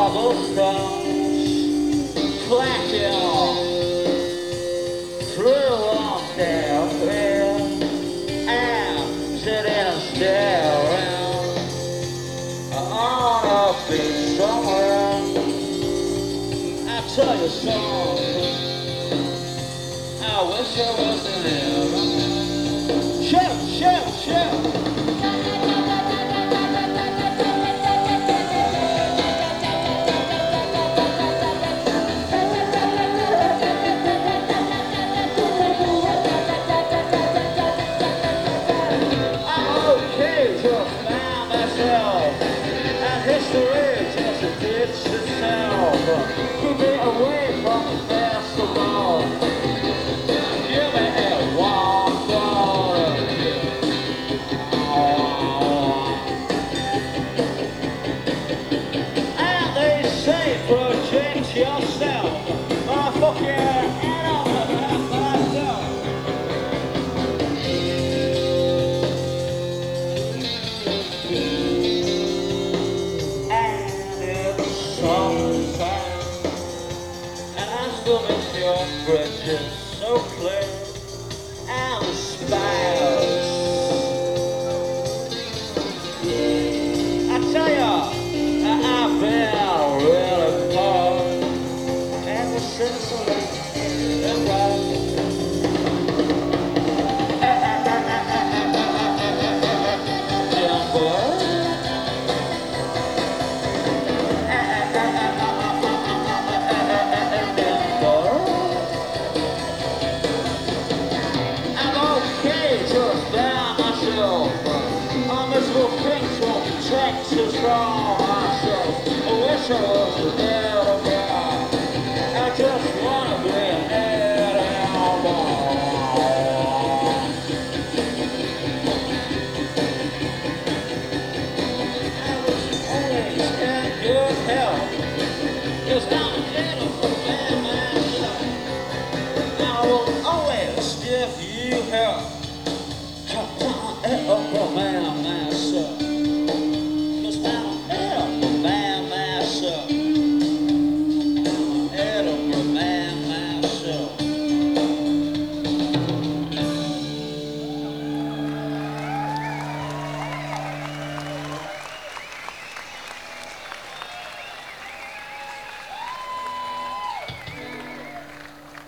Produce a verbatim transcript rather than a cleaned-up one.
cobblestones clacking through on their feet and sitting staring on a beach somewhere. I tell you something, I wish I wasn't there. Shout, shout, shout. And history just admits itself. Keep it away from the festival. Give me a one dollar. And they say project yourself. Motherfucker, head on the back myself. Your bridge is so clear and the spires. I tell ya, I've been really bored ever since I left the road. Young boy. Texas from myself. I wish I was a little boy. I just wanna be an animal. I was always in good health, 'cause I'm a little man myself. I will always give you help. Come on, man.